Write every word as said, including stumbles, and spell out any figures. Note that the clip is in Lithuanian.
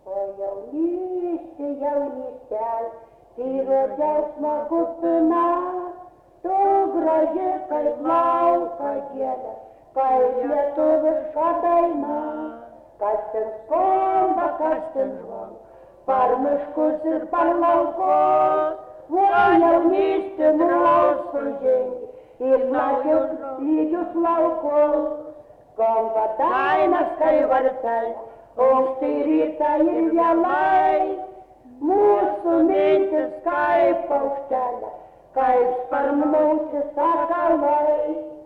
O jaunystė, jaunystel, tyro džiaugsmo kupina, tu graži kaip lauko gėlė, kaip lietuviška daina. Kas ten skamba, kas ten žvonga, par miškus ir par laukus, o jaunystė mūsų žengia į plačius lygius laukus. Skamba dainas kaip varpeliai, aukštai rytą ir vėlai, mūsų mintis kaip paukštelė, kaip sparnuoti sakalai.